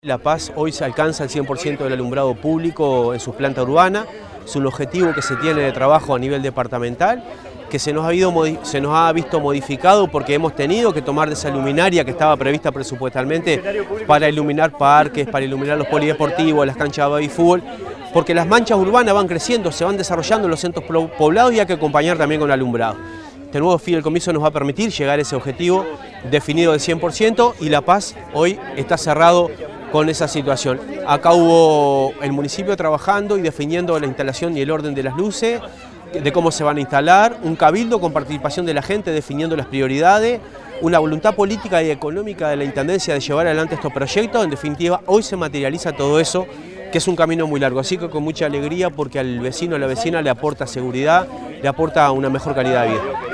La Paz hoy se alcanza el 100% del alumbrado público en su planta urbana. Es un objetivo que se tiene de trabajo a nivel departamental, que se nos ha visto modificado porque hemos tenido que tomar de esa luminaria que estaba prevista presupuestalmente para iluminar parques, para iluminar los polideportivos, las canchas de baby fútbol, porque las manchas urbanas van creciendo, se van desarrollando en los centros poblados y hay que acompañar también con alumbrado. Este nuevo fideicomiso nos va a permitir llegar a ese objetivo definido del 100% y La Paz hoy está cerrado con esa situación. Acá hubo el municipio trabajando y definiendo la instalación y el orden de las luces, de cómo se van a instalar, un cabildo con participación de la gente definiendo las prioridades, una voluntad política y económica de la Intendencia de llevar adelante estos proyectos. En definitiva, hoy se materializa todo eso, que es un camino muy largo, así que con mucha alegría porque al vecino o a la vecina le aporta seguridad, le aporta una mejor calidad de vida.